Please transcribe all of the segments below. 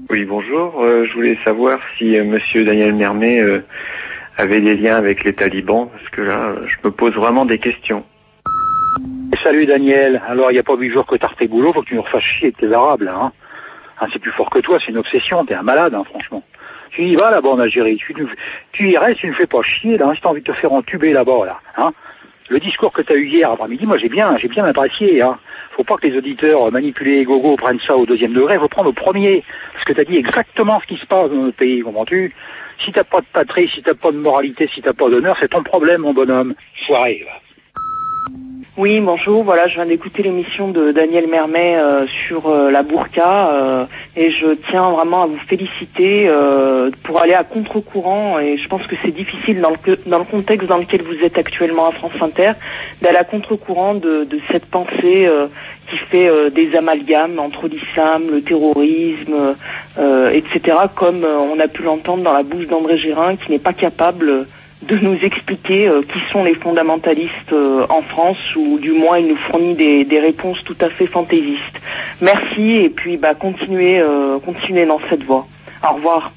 Oui, bonjour. Je voulais savoir si Monsieur Daniel Mermet avait des liens avec les talibans, parce que là, je me pose vraiment des questions. Salut Daniel. Alors, il n'y a pas 8 jours que t'as repris boulot, faut que tu nous refasses chier avec tes arabes, là. Hein, c'est plus fort que toi, c'est une obsession, t'es un malade, franchement. Tu y vas là-bas en Algérie, tu y restes, tu ne fais pas chier, là, si t'as envie de te faire entuber là-bas, là. Le discours que tu as eu hier après-midi, moi j'ai bien apprécié. Faut pas que les auditeurs manipulés et gogo prennent ça au deuxième degré, faut prendre au premier. Parce que tu as dit exactement ce qui se passe dans notre pays, comprends-tu? Si t'as pas de patrie, si t'as pas de moralité, si t'as pas d'honneur, c'est ton problème, mon bonhomme. Soirée, va. Oui, bonjour. Voilà, je viens d'écouter l'émission de Daniel Mermet sur la burqa et je tiens vraiment à vous féliciter pour aller à contre-courant, et je pense que c'est difficile dans le contexte dans lequel vous êtes actuellement à France Inter d'aller à contre-courant de cette pensée qui fait des amalgames entre l'islam, le terrorisme, etc., comme on a pu l'entendre dans la bouche d'André Gérin, qui n'est pas capable de nous expliquer qui sont les fondamentalistes en France, ou du moins il nous fournit des réponses tout à fait fantaisistes. Merci, et puis continuez dans cette voie. Au revoir.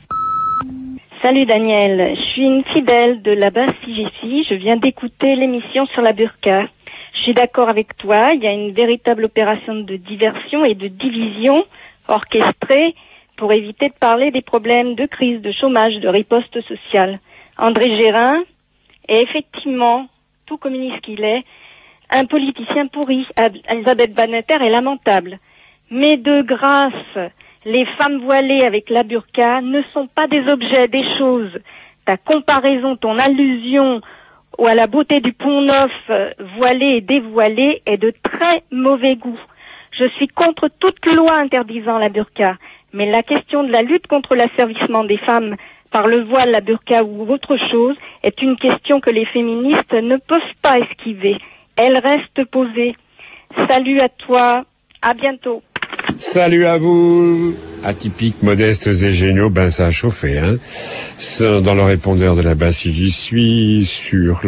Salut Daniel, je suis une fidèle de la base CGC, je viens d'écouter l'émission sur la burqa. Je suis d'accord avec toi, il y a une véritable opération de diversion et de division orchestrée pour éviter de parler des problèmes de crise, de chômage, de riposte sociale. André Gérin est effectivement, tout communiste qu'il est, un politicien pourri. Elisabeth Badinter est lamentable. Mais de grâce, les femmes voilées avec la burqa ne sont pas des objets, des choses. Ta comparaison, ton allusion à la beauté du Pont-Neuf voilé et dévoilé est de très mauvais goût. Je suis contre toute loi interdisant la burqa. Mais la question de la lutte contre l'asservissement des femmes par le voile, la burqa ou autre chose, est une question que les féministes ne peuvent pas esquiver. Elle reste posée. Salut à toi, à bientôt. Salut à vous. Atypiques, modestes et géniaux, ça a chauffé, dans le répondeur de la base j'y suis, sur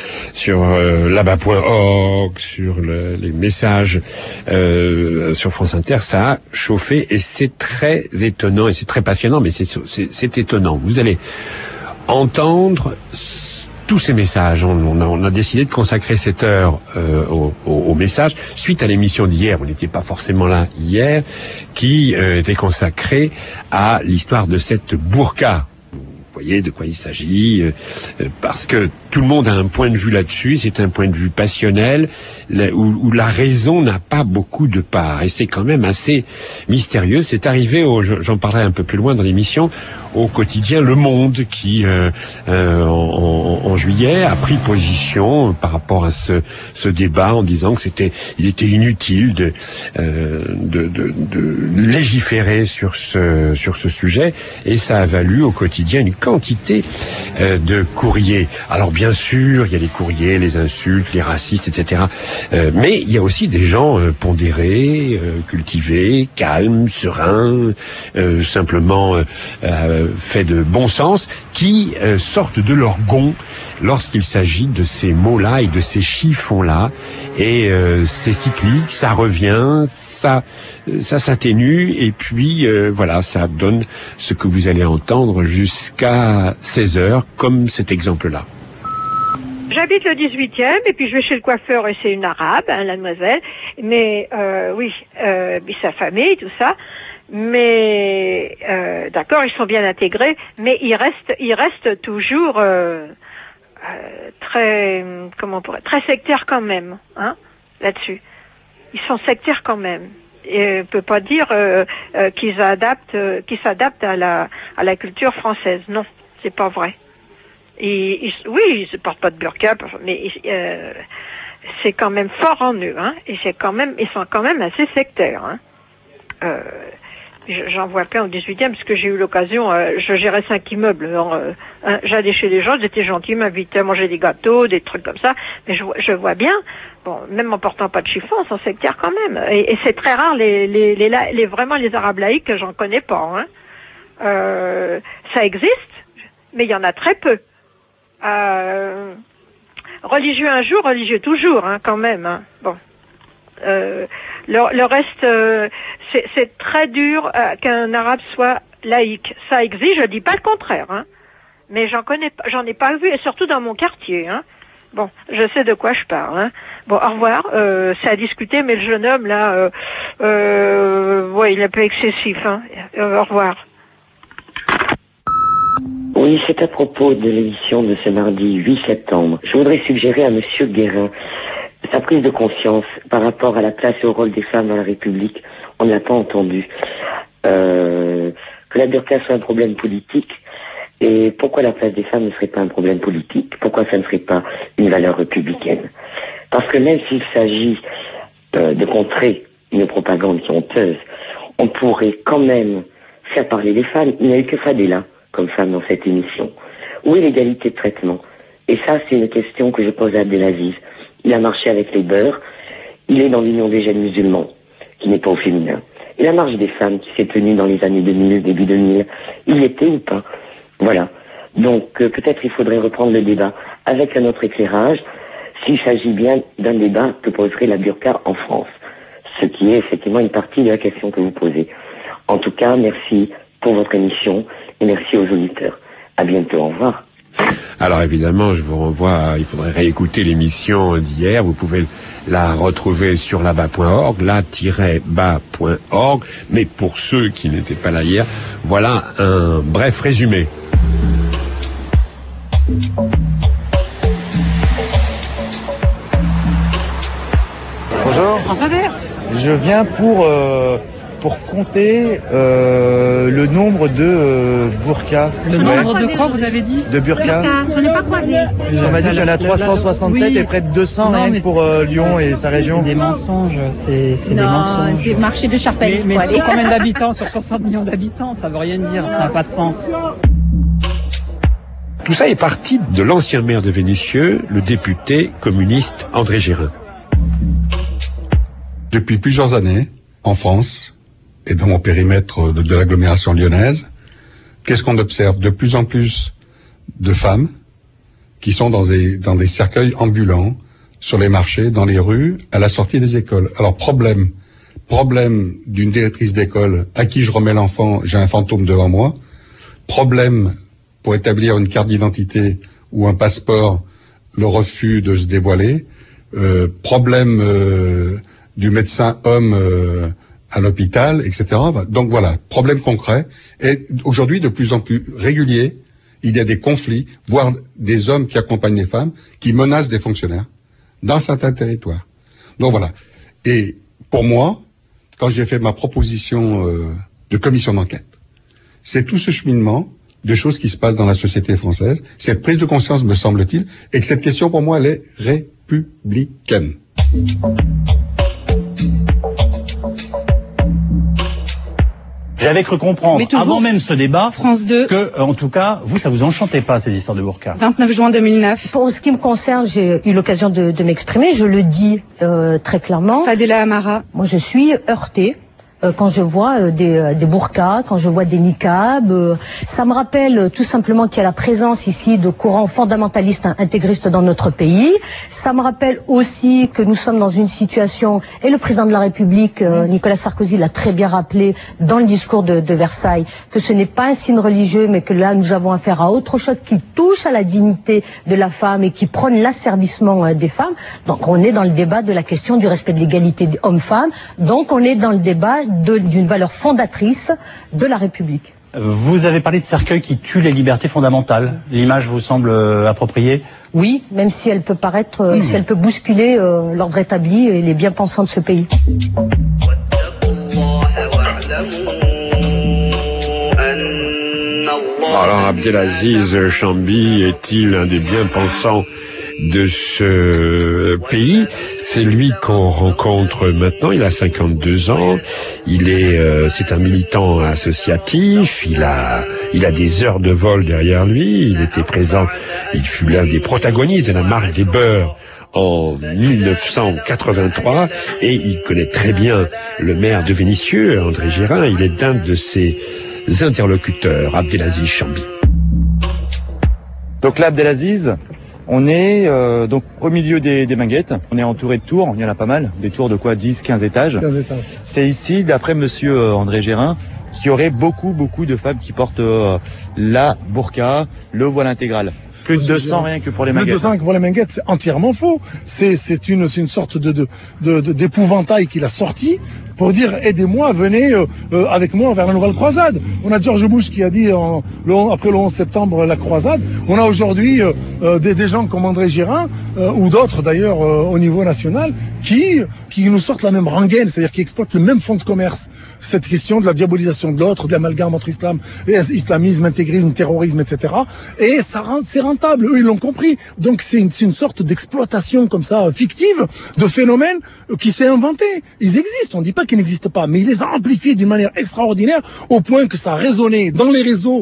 là-bas.org, sur les messages sur France Inter, ça a chauffé, et c'est très étonnant et c'est très passionnant, mais c'est étonnant. Vous allez entendre tous ces messages. On a décidé de consacrer cette heure aux messages suite à l'émission d'hier. On n'était pas forcément là hier, qui était consacrée à l'histoire de cette burqa. Vous voyez de quoi il s'agit, parce que tout le monde a un point de vue là-dessus. C'est un point de vue passionnel où la raison n'a pas beaucoup de part, et c'est quand même assez mystérieux. C'est arrivé j'en parlerai un peu plus loin dans l'émission, au quotidien Le Monde, qui en juillet a pris position par rapport à ce débat, en disant que il était inutile de légiférer sur ce sujet, et ça a valu au quotidien une quantité de courriers. Alors bien sûr, il y a les courriers, les insultes, les racistes, etc. Mais il y a aussi des gens pondérés, cultivés, calmes, sereins, simplement fait de bon sens, qui sortent de leur gonds lorsqu'il s'agit de ces mots-là et de ces chiffons-là. Et c'est cyclique, ça revient, ça s'atténue, et puis voilà, ça donne ce que vous allez entendre jusqu'à 16h, comme cet exemple-là. J'habite le 18e, et puis je vais chez le coiffeur, et c'est une arabe, la demoiselle, mais oui, sa famille, tout ça. Mais d'accord, ils sont bien intégrés, mais ils restent toujours très sectaires quand même, là-dessus. Ils sont sectaires quand même. Et on peut pas dire qu'ils s'adaptent à la culture française. Non, c'est pas vrai. Oui, ils se portent pas de burqa, mais c'est quand même fort en eux, et ils sont quand même assez sectaires, J'en vois plein au 18e, parce que j'ai eu l'occasion, je gérais 5 immeubles. J'allais chez les gens, ils étaient gentils, m'invitaient à manger des gâteaux, des trucs comme ça. Mais je vois bien, même en portant pas de chiffon, on s'en sectaire quand même. Et c'est très rare, vraiment les arabes laïcs, j'en connais pas. Ça existe, mais il y en a très peu. Religieux un jour, religieux toujours, quand même. Bon. Le reste, c'est très dur qu'un arabe soit laïque. Ça existe, je dis pas le contraire, hein. Mais j'en ai pas vu, et surtout dans mon quartier, hein. Bon, je sais de quoi je parle, hein. Bon, au revoir. C'est à discuter, mais le jeune homme là, ouais, il est un peu excessif, hein. Au revoir. Oui, c'est à propos de l'émission de ce mardi 8 septembre. Je voudrais suggérer à Monsieur Guérin sa prise de conscience par rapport à la place et au rôle des femmes dans la République. On n'a pas entendu que la burqa soit un problème politique. Et pourquoi la place des femmes ne serait pas un problème politique? Pourquoi ça ne serait pas une valeur républicaine? Parce que même s'il s'agit de contrer une propagande qui est honteuse, on pourrait quand même faire parler les femmes. Il n'y a eu que Fadela comme femme dans cette émission. Où est l'égalité de traitement? Et ça, c'est une question que je pose à Abdelaziz. Il a marché avec les beurs. Il est dans l'Union des jeunes musulmans, qui n'est pas au féminin. Et la marche des femmes qui s'est tenue dans les années 2000, début 2000, il y était ou pas? Voilà. Donc peut-être il faudrait reprendre le débat avec un autre éclairage, s'il s'agit bien d'un débat que poserait la burqa en France. Ce qui est effectivement une partie de la question que vous posez. En tout cas, merci pour votre émission et merci aux auditeurs. À bientôt, au revoir. Alors évidemment, je vous renvoie, il faudrait réécouter l'émission d'hier, vous pouvez la retrouver sur la-bas.org, la-bas.org, mais pour ceux qui n'étaient pas là hier, voilà un bref résumé. Bonjour. Je viens pour compter le nombre de burkas. Le nombre de quoi vous avez dit? De burkas. Je n'ai pas croisé. On m'a dit qu'il y en a 367 et près de 200 rien que pour Lyon et sa région. C'est des mensonges, c'est des mensonges. C'est marché de Charpennes. Mais sur combien d'habitants? Sur 60 millions d'habitants, ça veut rien dire, ça n'a pas de sens. Tout ça est parti de l'ancien maire de Vénissieux, le député communiste André Gérin. Depuis plusieurs années, en France, et dans mon périmètre de l'agglomération lyonnaise, qu'est-ce qu'on observe? De plus en plus de femmes qui sont dans des cercueils ambulants, sur les marchés, dans les rues, à la sortie des écoles. Alors problème d'une directrice d'école à qui je remets l'enfant, j'ai un fantôme devant moi. Problème pour établir une carte d'identité ou un passeport, le refus de se dévoiler. Problème du médecin homme à l'hôpital, etc. Donc voilà, problème concret. Et aujourd'hui, de plus en plus régulier, il y a des conflits, voire des hommes qui accompagnent les femmes, qui menacent des fonctionnaires dans certains territoires. Donc voilà. Et pour moi, quand j'ai fait ma proposition de commission d'enquête, c'est tout ce cheminement de choses qui se passent dans la société française, cette prise de conscience, me semble-t-il, et que cette question, pour moi, elle est républicaine. J'avais cru comprendre, avant même ce débat, France 2, que, en tout cas, vous, ça vous enchantait pas, ces histoires de burqa. 29 juin 2009. Pour ce qui me concerne, j'ai eu l'occasion de m'exprimer, je le dis très clairement. Fadela Amara. Moi, je suis heurtée. Quand je vois des burqas, quand je vois des niqabs, ça me rappelle tout simplement qu'il y a la présence ici de courants fondamentalistes intégristes dans notre pays. Ça me rappelle aussi que nous sommes dans une situation, et le président de la République, Nicolas Sarkozy, l'a très bien rappelé dans le discours de Versailles, que ce n'est pas un signe religieux, mais que là nous avons affaire à autre chose qui touche à la dignité de la femme et qui prône l'asservissement des femmes. Donc on est dans le débat de la question du respect de l'égalité homme-femme. Donc on est dans le débat d'une valeur fondatrice de la République. Vous avez parlé de cercueil qui tue les libertés fondamentales. L'image vous semble appropriée? Oui, même si elle peut paraître, si elle peut bousculer l'ordre établi et les bien-pensants de ce pays. Alors Abdelaziz Chambi est-il un des bien-pensants de ce pays? C'est lui qu'on rencontre maintenant. Il a 52 ans. C'est un militant associatif. Il a des heures de vol derrière lui. Il était présent. Il fut l'un des protagonistes de la marche des beurs en 1983 et il connaît très bien le maire de Vénissieux, André Gérin. Il est un de ses interlocuteurs, Abdelaziz Chambi. Donc là, Abdelaziz, on est donc au milieu des Minguettes. On est entouré de tours, il y en a pas mal. Des tours de quoi, 10, 15 étages. 15 étages. C'est ici, d'après monsieur André Gérin, qu'il y aurait beaucoup de femmes qui portent la burqa, le voile intégral. Plus de 200 rien que pour les manguettes. Plus de 200 pour les manguettes, c'est entièrement faux. C'est une sorte d'épouvantail qu'il a sorti pour dire aidez-moi, venez avec moi vers la nouvelle croisade. On a George Bush qui a dit après le 11 septembre la croisade. On a aujourd'hui des gens comme André Gérin ou d'autres d'ailleurs au niveau national qui nous sortent la même rengaine, c'est-à-dire qui exploitent le même fonds de commerce. Cette question de la diabolisation de l'autre, de l'amalgame entre islamisme, intégrisme, terrorisme, etc. Et c'est rentable. Eux, ils l'ont compris. Donc c'est une sorte d'exploitation comme ça fictive de phénomènes qui s'est inventé. Ils existent. On dit pas qu'ils n'existent pas, mais il les a amplifiés d'une manière extraordinaire au point que ça a résonné dans les réseaux,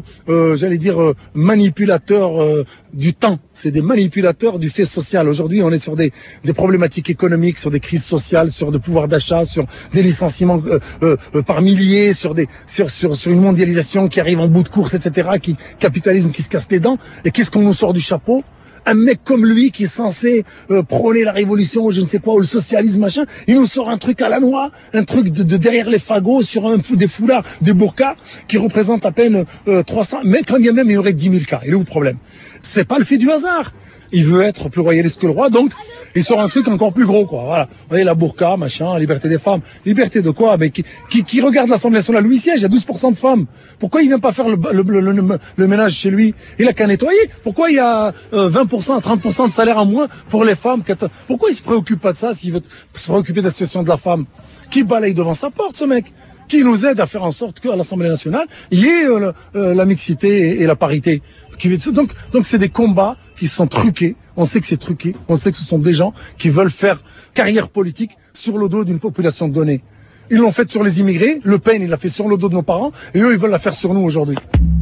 manipulateurs du temps. C'est des manipulateurs du fait social. Aujourd'hui, on est sur des problématiques économiques, sur des crises sociales, sur de pouvoir d'achat, sur des licenciements par milliers, sur une mondialisation qui arrive en bout de course, etc., capitalisme qui se casse les dents. Et qu'est-ce qu'on nous sort du chapeau? Un mec comme lui qui est censé prôner la révolution, je ne sais quoi, ou le socialisme, machin, il nous sort un truc à la noix, un truc de derrière les fagots sur des foulards, des burkas, qui représentent à peine 300, mais quand bien même il y aurait 10 000 cas. Il est où le problème? C'est pas le fait du hasard. Il veut être plus royaliste que le roi, donc il sort un truc encore plus gros, quoi. Voilà. Vous voyez, la burqa, machin, la liberté des femmes. Liberté de quoi? Mais qui regarde l'Assemblée nationale? Lui siège, il y a 12% de femmes. Pourquoi il vient pas faire le ménage chez lui? Il a qu'à nettoyer. Pourquoi il y a 20%, 30% de salaire en moins pour les femmes? Pourquoi il se préoccupe pas de ça s'il veut se préoccuper de la situation de la femme? Qui balaye devant sa porte, ce mec? Qui nous aide à faire en sorte qu'à l'Assemblée nationale, il y ait la mixité et la parité. Donc c'est des combats qui sont truqués. On sait que c'est truqué. On sait que ce sont des gens qui veulent faire carrière politique sur le dos d'une population donnée. Ils l'ont fait sur les immigrés. Le Pen, il l'a fait sur le dos de nos parents. Et eux, ils veulent la faire sur nous aujourd'hui.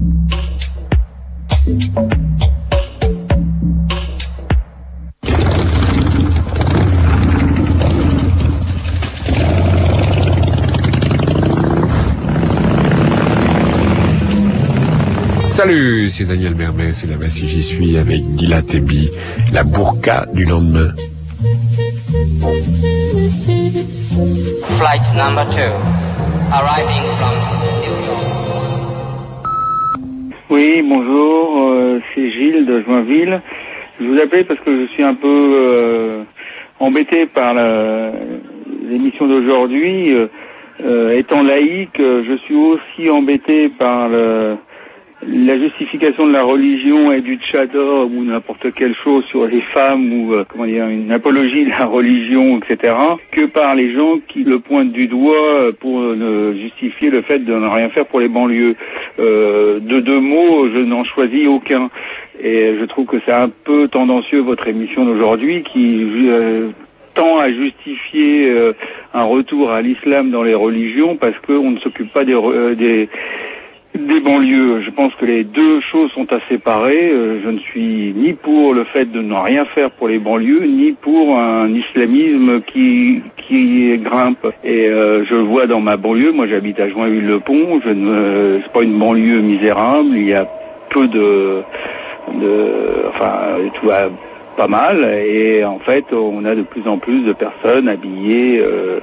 Salut, c'est Daniel Mermet, c'est là-bas si j'y suis avec Gila Tebi, la burqa du lendemain. Flight number 2, arriving from New York. Oui, bonjour, c'est Gilles de Joinville. Je vous appelle parce que je suis un peu embêté par l'émission d'aujourd'hui. Étant laïque, je suis aussi embêté par la justification de la religion et du tchador ou n'importe quelle chose sur les femmes ou une apologie de la religion, etc., que par les gens qui le pointent du doigt pour justifier le fait de ne rien faire pour les banlieues. De deux mots, je n'en choisis aucun. Et je trouve que c'est un peu tendancieux votre émission d'aujourd'hui qui tend à justifier un retour à l'islam dans les religions parce qu'on ne s'occupe pas des banlieues. Je pense que les deux choses sont à séparer. Je ne suis ni pour le fait de ne rien faire pour les banlieues, ni pour un islamisme qui grimpe. Et je le vois dans ma banlieue. Moi, j'habite à Joinville-le-Pont. C'est pas une banlieue misérable. Il y a peu tout va pas mal. Et en fait, on a de plus en plus de personnes habillées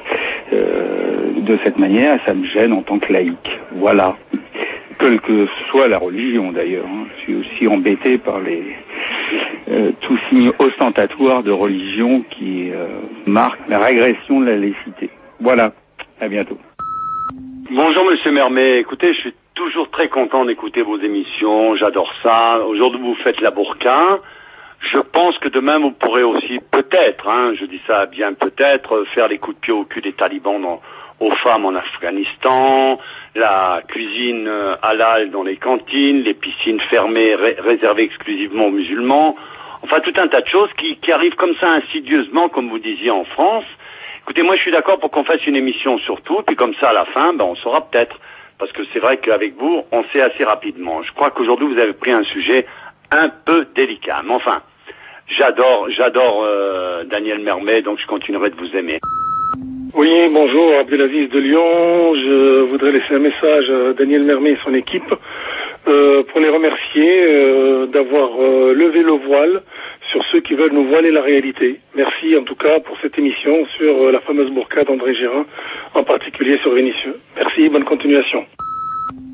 de cette manière. Ça me gêne en tant que laïc. Voilà. Quelle que soit la religion d'ailleurs. Je suis aussi embêté par tout signe ostentatoire de religion qui marque la régression de la laïcité. Voilà, à bientôt. Bonjour Monsieur Mermet, écoutez, je suis toujours très content d'écouter vos émissions, j'adore ça. Aujourd'hui vous faites la burqa. Je pense que demain vous pourrez aussi peut-être, je dis ça bien peut-être, faire les coups de pied au cul des talibans aux femmes en Afghanistan, la cuisine halal dans les cantines, les piscines fermées réservées exclusivement aux musulmans, enfin tout un tas de choses qui arrivent comme ça insidieusement, comme vous disiez en France. Écoutez, moi je suis d'accord pour qu'on fasse une émission sur tout, puis comme ça à la fin, on saura peut-être, parce que c'est vrai qu'avec vous, on sait assez rapidement. Je crois qu'aujourd'hui vous avez pris un sujet un peu délicat, mais enfin, j'adore Daniel Mermet, donc je continuerai de vous aimer. Oui, bonjour, Abdelaziz de Lyon. Je voudrais laisser un message à Daniel Mermet et son équipe pour les remercier d'avoir levé le voile sur ceux qui veulent nous voiler la réalité. Merci en tout cas pour cette émission sur la fameuse burqa d'André Gérin, en particulier sur Vénissieux. Merci, bonne continuation.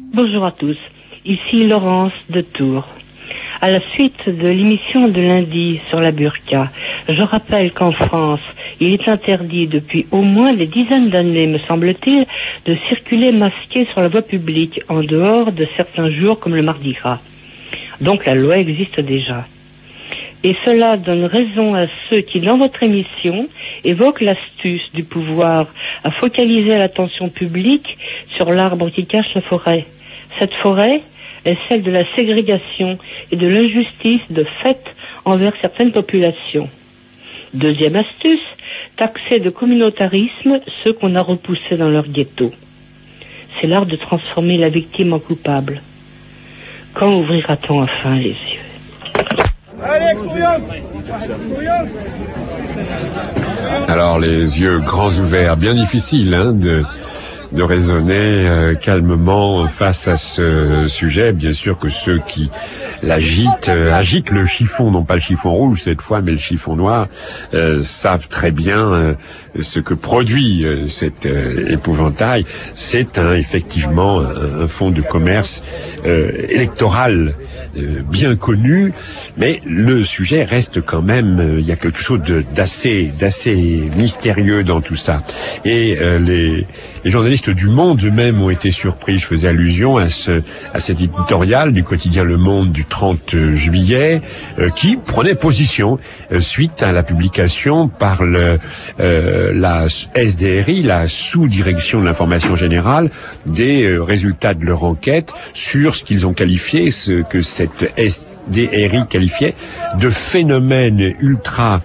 Bonjour à tous. Ici Laurence de Tours. À la suite de l'émission de lundi sur la burqa, je rappelle qu'en France, il est interdit depuis au moins des dizaines d'années, me semble-t-il, de circuler masqué sur la voie publique en dehors de certains jours comme le Mardi Gras. Donc la loi existe déjà. Et cela donne raison à ceux qui, dans votre émission, évoquent l'astuce du pouvoir à focaliser l'attention publique sur l'arbre qui cache la forêt. Cette forêt est celle de la ségrégation et de l'injustice de fait envers certaines populations. Deuxième astuce, taxer de communautarisme ceux qu'on a repoussés dans leur ghetto. C'est l'art de transformer la victime en coupable. Quand ouvrira-t-on enfin les yeux? Allez, couillon! Alors les yeux grands ouverts, bien difficile de raisonner calmement face à ce sujet. Bien sûr que ceux qui l'agitent, agitent le chiffon, non pas le chiffon rouge cette fois, mais le chiffon noir, savent très bien ce que produit cet épouvantail. C'est effectivement un fonds de commerce électoral bien connu, mais le sujet reste quand même, il y a quelque chose d'assez mystérieux dans tout ça. Et les journalistes du Monde eux-mêmes ont été surpris. Je faisais allusion à cet éditorial du quotidien Le Monde du 30 juillet qui prenait position suite à la publication par la SDRI, la sous-direction de l'information générale, des résultats de leur enquête sur ce qu'ils ont qualifié, ce que cette SDRI qualifiait de phénomène ultra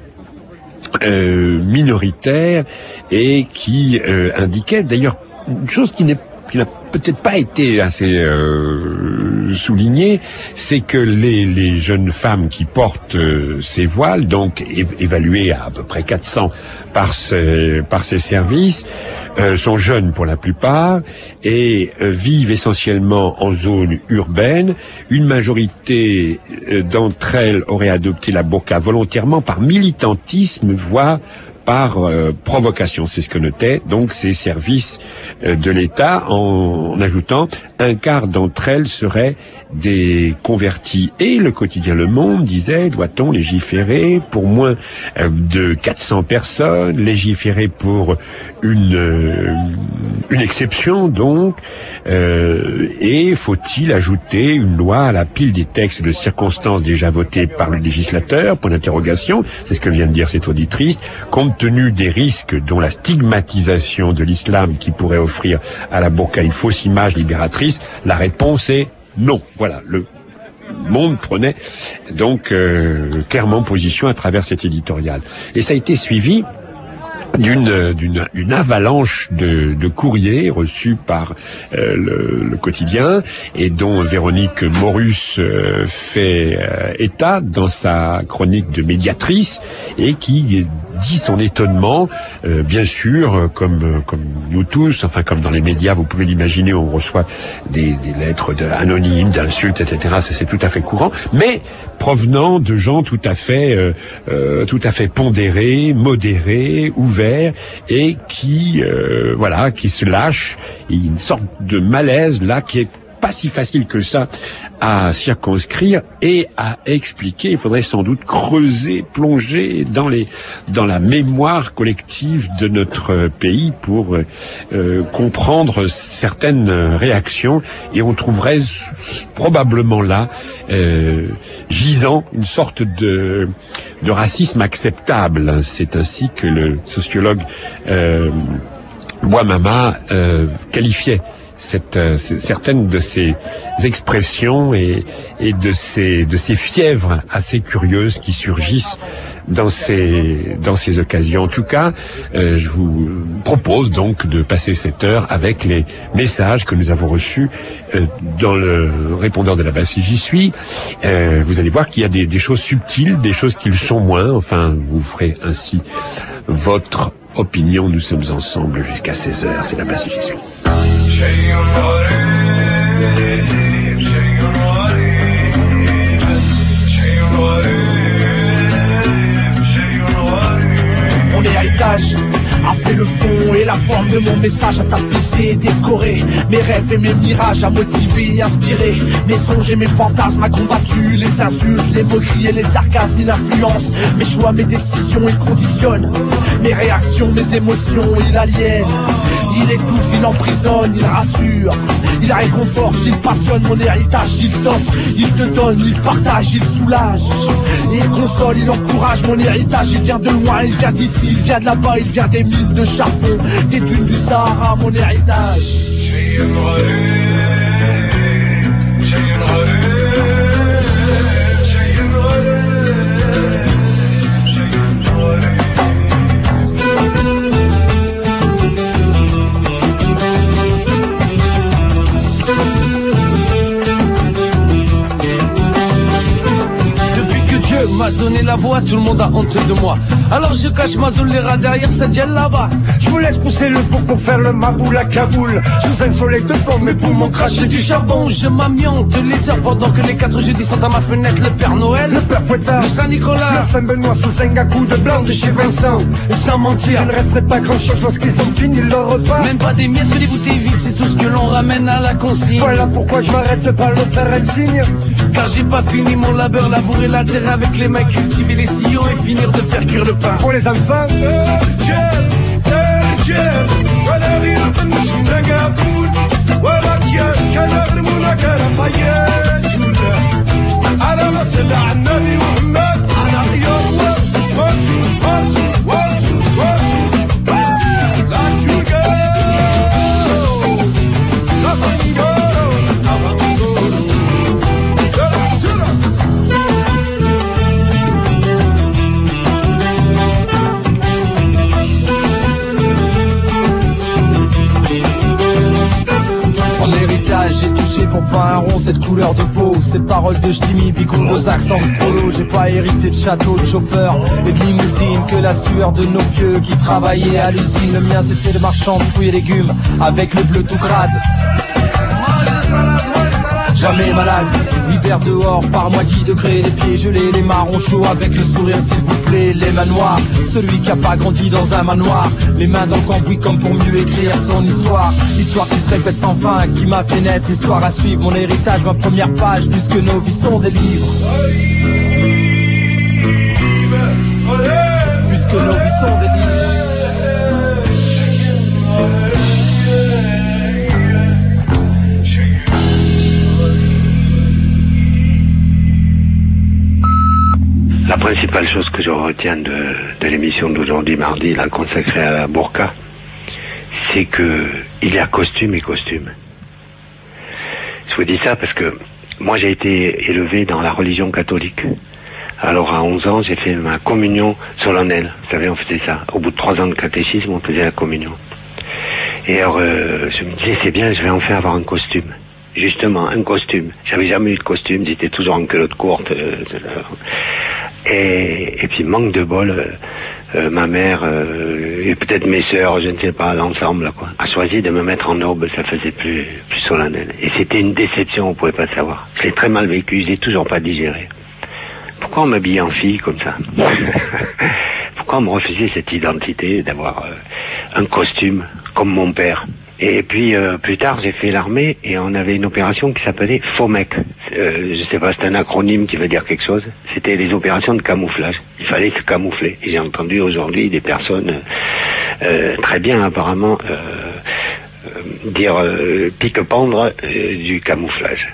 minoritaire et qui indiquait d'ailleurs une chose qui n'a peut-être pas été assez soulignée, c'est que les jeunes femmes qui portent ces voiles, donc évaluées à peu près 400 par ces services, sont jeunes pour la plupart et vivent essentiellement en zone urbaine. Une majorité d'entre elles auraient adopté la burqa volontairement par militantisme, voire par provocation. C'est ce que notaient donc ces services de l'État, en ajoutant un quart d'entre elles seraient des convertis. Et le quotidien Le Monde disait, doit-on légiférer pour moins de 400 personnes, légiférer pour une exception donc, et faut-il ajouter une loi à la pile des textes de circonstances déjà votés par le législateur, point d'interrogation, c'est ce que vient de dire cette auditrice, compte tenu des risques dont la stigmatisation de l'islam qui pourrait offrir à la burqa une fausse image libératrice, la réponse est non. Voilà, le Monde prenait donc clairement position à travers cet éditorial. Et ça a été suivi d'une avalanche de courriers reçus par le quotidien et dont Véronique Morus fait état dans sa chronique de médiatrice et qui dit son étonnement, bien sûr, comme nous tous, enfin comme dans les médias, vous pouvez l'imaginer, on reçoit des lettres anonymes, d'insultes, etc. Ça c'est tout à fait courant, mais provenant de gens tout à fait pondérés, modérés, ouverts et qui se lâchent. Il y a une sorte de malaise là qui est pas si facile que ça à circonscrire et à expliquer. Il faudrait sans doute creuser, plonger dans la mémoire collective de notre pays pour comprendre certaines réactions, et on trouverait probablement là gisant une sorte de racisme acceptable. C'est ainsi que le sociologue Bouamama qualifiait certaines de ces expressions et de ces fièvres assez curieuses qui surgissent dans ces occasions. En tout cas, je vous propose donc de passer cette heure avec les messages que nous avons reçus dans le répondeur de la Bastille J'y suis. Vous allez voir qu'il y a des choses subtiles, des choses qui le sont moins. Enfin, vous ferez ainsi votre opinion. Nous sommes ensemble jusqu'à 16h. C'est la Bastille J'y suis. Mon héritage a fait le fond et la forme de mon message à tapisser, décorer mes rêves et mes mirages à motiver et inspirer. Mes songes et mes fantasmes à combattu, les insultes, les moqueries et les sarcasmes, il influence mes choix, mes décisions, il conditionne mes réactions, mes émotions, il aliène, il étouffe, il emprisonne, il rassure, il réconforte, il passionne. Mon héritage, il t'offre, il te donne, il partage, il soulage, il console, il encourage. Mon héritage, il vient de loin, il vient d'ici, il vient de là-bas, il vient des mines de charbon, des dunes du Sahara. Mon héritage, j'ai une relève, j'ai une relève, j'ai une relève, j'ai une relève. Dieu m'a donné la voix, tout le monde a honte de moi. Alors je cache ma zoléra derrière cette gel là-bas. Je vous laisse pousser le pot pour faire le maboule à Kaboul. Sous un soleil de plomb, mes poumons crachent du charbon. Je m'amiante les heures pendant que les 4 jeudis sont à ma fenêtre. Le Père Noël, le Père Fouettard, le Saint-Nicolas, le Saint-Benoît sous un gacou de blanc de chez Vincent. Et sans mentir, il ne resterait pas grand-chose lorsqu'ils ont fini leur repas. Même pas des miettes que des bouteilles vides, c'est tout ce que l'on ramène à la consigne. Voilà pourquoi je m'arrête pas le faire un signe. Car j'ai pas fini mon labeur, labourer la terre avec les mains, cultiver les sillons et finir de faire cuire le pain. Pour les enfants, j'ai touché pour pas un rond cette couleur de peau. Ces paroles de Jtimi, Bigoul, aux accents de polo. J'ai pas hérité de château, de chauffeur et de limousine, que la sueur de nos vieux qui travaillaient à l'usine. Le mien c'était le marchand de fruits et légumes avec le bleu tout crade. Jamais malade, l'hiver dehors par moins 10 degrés, les pieds gelés, les marrons chauds avec le sourire s'il vous plaît. Les mains noires, celui qui a pas grandi dans un manoir, les mains dans le cambouis comme pour mieux écrire son histoire. Histoire qui se répète sans fin, qui m'a fait naître, histoire à suivre. Mon héritage, ma première page, puisque nos vies sont des livres. Puisque nos vies sont des livres. La principale chose que je retiens de l'émission d'aujourd'hui, mardi, là, consacrée à la burqa, c'est que il y a costume et costume. Je vous dis ça parce que moi j'ai été élevé dans la religion catholique. Alors à 11 ans, j'ai fait ma communion solennelle. Vous savez, on faisait ça. Au bout de 3 ans de catéchisme, on faisait la communion. Et alors, je me disais, c'est bien, je vais enfin avoir un costume. Justement, un costume. J'avais jamais eu de costume, j'étais toujours en culotte courte. Et puis, manque de bol, ma mère, et peut-être mes sœurs, je ne sais pas, l'ensemble, quoi, a choisi de me mettre en aube, ça faisait plus solennel. Et c'était une déception, on pouvait pas savoir. Je l'ai très mal vécu, je l'ai toujours pas digéré. Pourquoi on m'habillait en fille comme ça? Pourquoi on me refusait cette identité d'avoir un costume comme mon père? Et puis plus tard j'ai fait l'armée et on avait une opération qui s'appelait FOMEC. Je sais pas, c'est un acronyme qui veut dire quelque chose. C'était les opérations de camouflage. Il fallait se camoufler. Et j'ai entendu aujourd'hui des personnes très bien apparemment dire pique-pendre du camouflage.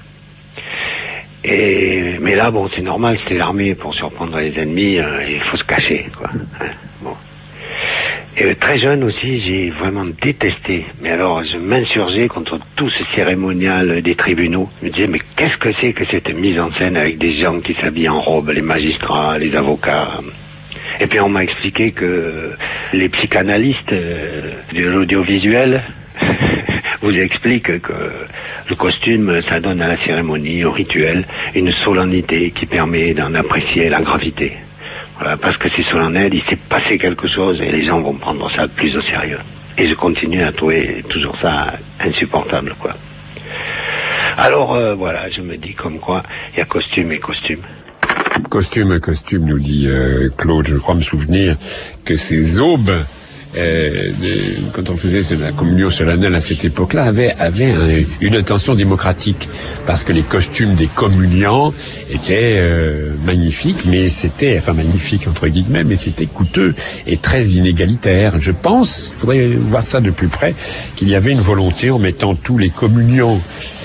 Mais là bon, c'est normal, c'est l'armée pour surprendre les ennemis, il faut se cacher, quoi. Bon. Et très jeune aussi, j'ai vraiment détesté. Mais alors, je m'insurgeais contre tout ce cérémonial des tribunaux. Je me disais, mais qu'est-ce que c'est que cette mise en scène avec des gens qui s'habillent en robe, les magistrats, les avocats? Et puis on m'a expliqué que les psychanalystes de l'audiovisuel vous expliquent que le costume, ça donne à la cérémonie, au rituel, une solennité qui permet d'en apprécier la gravité. Voilà, parce que c'est solennel, il s'est passé quelque chose et les gens vont prendre ça plus au sérieux. Et je continue à trouver toujours ça insupportable, quoi. Alors voilà, je me dis comme quoi il y a costume et costume. Costume, nous dit Claude. Je crois me souvenir que ces aubes quand on faisait la communion solennelle à cette époque-là, avait une intention démocratique, parce que les costumes des communiants étaient magnifiques, mais c'était, enfin magnifiques entre guillemets, mais c'était coûteux et très inégalitaire. Je pense, il faudrait voir ça de plus près, qu'il y avait une volonté en mettant tous les communiants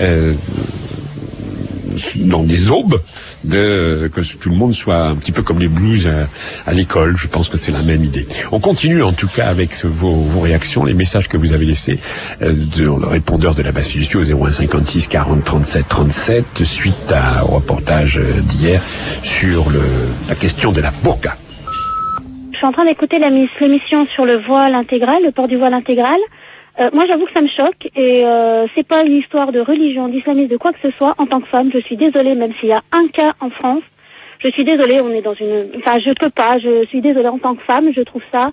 dans des aubes, que tout le monde soit un petit peu comme les blues à l'école. Je pense que c'est la même idée. On continue en tout cas avec vos réactions, les messages que vous avez laissés dans le répondeur de la Bastille du Studio au 01 56 40 37 37 suite au reportage d'hier sur la question de la burqa. Je suis en train d'écouter l'émission sur le voile intégral, le port du voile intégral. Moi, j'avoue que ça me choque, et c'est pas une histoire de religion, d'islamisme, de quoi que ce soit. En tant que femme, je suis désolée, même s'il y a un cas en France, je suis désolée, on est dans une... Enfin, je peux pas, je suis désolée en tant que femme, je trouve ça...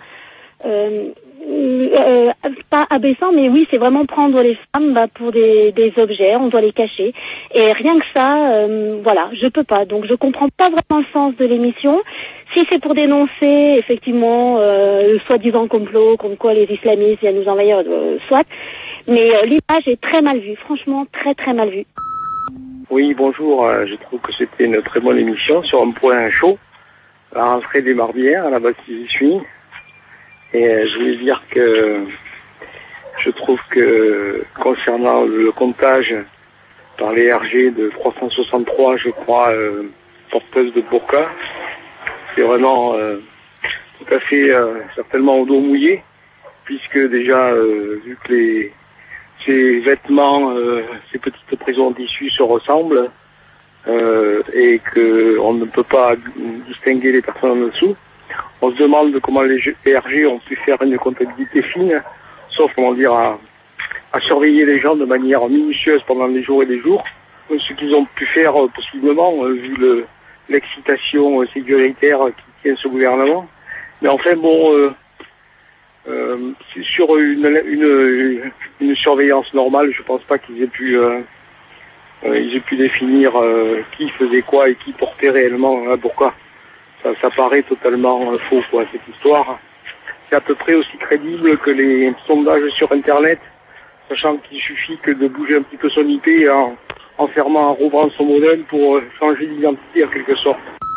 pas abaissant, mais oui, c'est vraiment prendre les femmes pour des objets, on doit les cacher. Et rien que ça, voilà, je peux pas. Donc je comprends pas vraiment le sens de l'émission. Si c'est pour dénoncer, effectivement, le soi-disant complot, comme quoi les islamistes viennent nous envahir, soit. Mais l'image est très mal vue, franchement, très très mal vue. Oui, bonjour, je trouve que c'était une très bonne émission sur un point chaud. La rentrée démarre bien, à la base j'y suis. Et je voulais dire que je trouve que concernant le comptage par les RG de 363, je crois, porteuses de burqa, c'est vraiment tout à fait certainement au dos mouillé, puisque déjà, vu que ces vêtements, ces petites prisons en tissu se ressemblent, et qu'on ne peut pas distinguer les personnes en dessous, on se demande comment les RG ont pu faire une comptabilité fine, sauf, comment dire, à surveiller les gens de manière minutieuse pendant des jours et des jours, ce qu'ils ont pu faire possiblement, vu l'excitation sécuritaire qui tient ce gouvernement. Mais enfin, bon, sur une surveillance normale, je pense pas qu'ils aient pu définir qui faisait quoi et qui portait réellement la burqa. Ça paraît totalement faux, quoi, cette histoire. C'est à peu près aussi crédible que les sondages sur Internet, sachant qu'il suffit que de bouger un petit peu son IP en fermant, en rouvrant son modem pour changer d'identité en quelque sorte.